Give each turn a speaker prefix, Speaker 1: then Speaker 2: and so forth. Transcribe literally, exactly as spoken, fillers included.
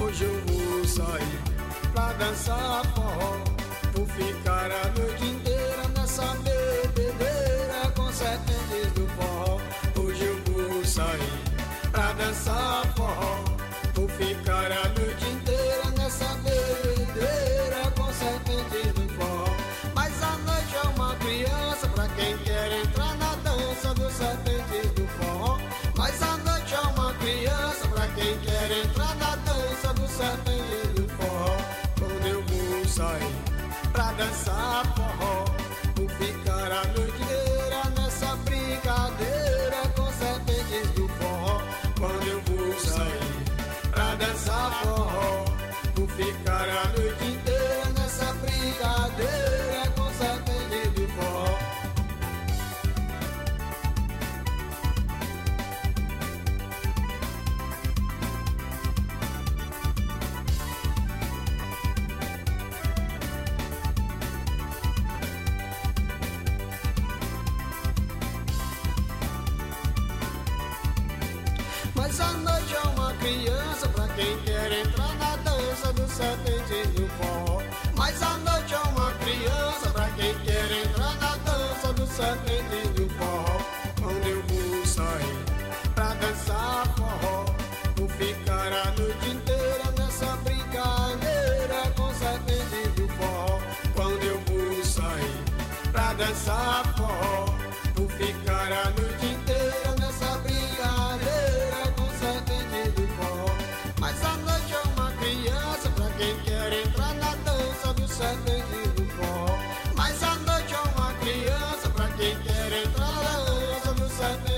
Speaker 1: Hoje eu vou sair pra dançar forró, vou ficar a noite inteira nessa bebedeira com sertentes do forró. Hoje eu vou sair pra dançar forró, vou ficar a noite inteira nessa bebedeira com serpentes do forró. Mas a noite é uma criança pra quem quer entrar na dança dos serpentes do forró. Mas a noite é uma criança pra quem quer entrar na dança dos serpentes do forró. Quando eu vou sair pra dançar forró, vou ficar a noite inteira nessa brincadeira com serpentes do forró. Quando eu vou sair pra dançar forró, vou ficar a noite inteira nessa brincadeira com serpentes do forró. Mas a noite é uma criança pra quem quer entrar na dança dos serpentes do forró. Mas a noite é uma criança pra quem quer entrar na dança dos serpentes do forró. Quando eu vou sair pra dançar forró, vou ficar a noite inteira nessa brincadeira com serpentes do forró. Quando eu vou sair pra dançar forró, vou ficar a noite inteira nessa brincadeira com serpentes do forró. Mas a noite é uma criança pra quem quer entrar na dança dos serpentes do forró. Mas a noite é uma criança pra quem quer entrar na dança dos serpentes